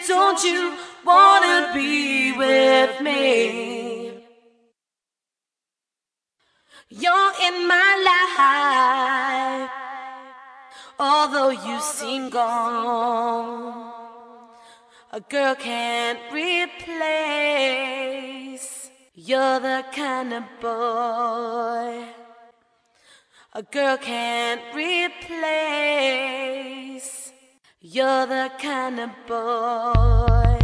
don't you wanna be with me? You're in my life, although you seem gone. A girl can't replace. You're the kind of boy a girl can't replace. You're the kind of boy.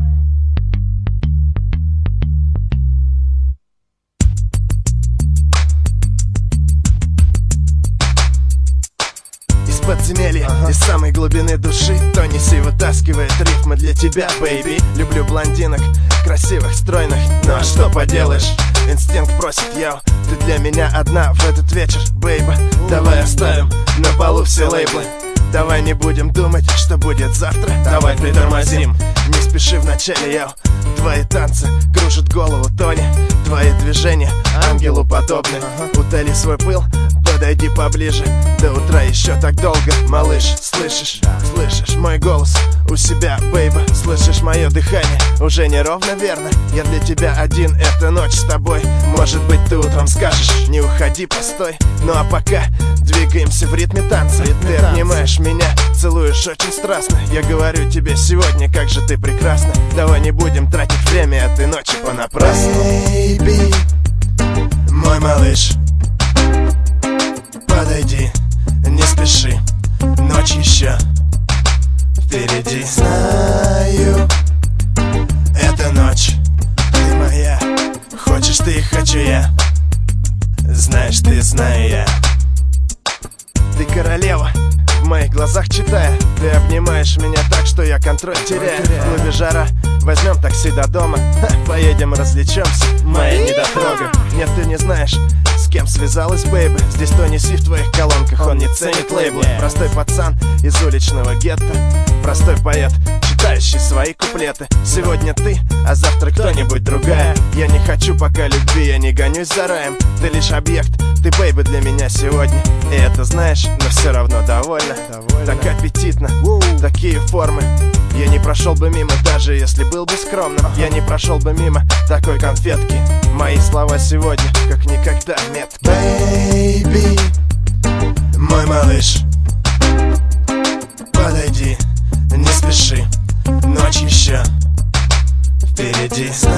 Из подземелья, из самой глубины души Тони Си вытаскивает рифмы для тебя, бэйби. Люблю блондинок, красивых, стройных, ну а что поделаешь? Инстинкт просит, йоу, ты для меня одна в этот вечер, бэйба. Давай оставим на полу все лейблы. Давай не будем думать, что будет завтра. Давай притормозим, не спеши вначале, йоу. Твои танцы кружат голову, Тони. Твои движения ангелу подобны. Утоли свой пыл, подойди поближе. До утра еще так долго, малыш. Слышишь, слышишь мой голос у себя, бейба. Слышишь мое дыхание, уже неровно, верно. Я для тебя один, эта ночь с тобой. Может быть ты утром скажешь, не уходи, постой. Ну а пока двигаемся в ритме танца. Ты обнимаешь меня, целуешь очень страстно. Я говорю тебе сегодня, как же ты прекрасна. Давай не будем тратить время этой ночи понапрасну. Бэйби, мой малыш, подойди, не спеши, ночь еще впереди. Знаю, эта ночь ты моя. Хочешь ты и хочу я. Знаешь ты, знаю я. Ты королева, в моих глазах читая. Ты обнимаешь меня так, что я контроль теряю. В клубе жара, возьмем такси до дома. Поедем развлечемся, моя недотрога. Нет, ты не знаешь, с кем связалась, бэйби. Здесь Тони Си в твоих колонках, он не ценит лейблы. Простой пацан из уличного гетто, простой поэт, читающий свои куплеты. Сегодня ты, а завтра кто-нибудь другая. Я не хочу пока любви, я не гонюсь за раем. Ты лишь объект, ты бэйби для меня сегодня. И это знаешь, но все равно довольна. Так аппетитно, такие формы. Я не прошел бы мимо, даже если был бы скромным. Я не прошел бы мимо такой конфетки. Мои слова сегодня, как никогда, метки. Бэйби, мой малыш, подойди, не спеши, ночь еще впереди.